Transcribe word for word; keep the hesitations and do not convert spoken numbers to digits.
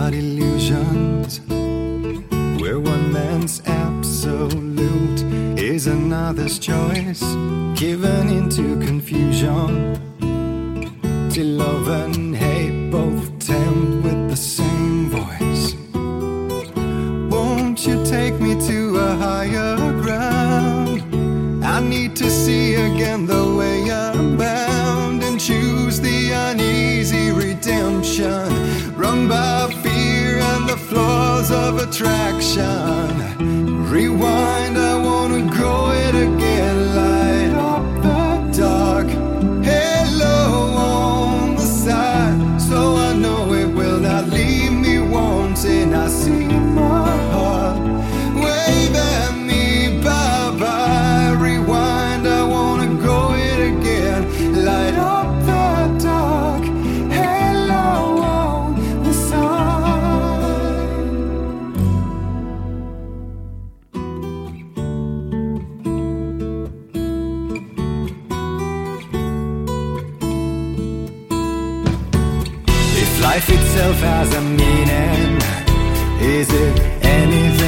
but illusions, where one man's absolute is another's choice, given into confusion, till love and hate both tempt with the same voice. Won't you take me to a higher ground? I need to see again the way I'm bound, and choose the uneasy redemption, run by fear and the flaws of attraction. Rewind, I wanna go it again, light up the dark, hello on the side, so I know it will not leave me wanting. I see my heart wave at me, bye-bye. Rewind, I wanna go it again, light up the dark, hello on the side. If life itself has a meaning, is it anything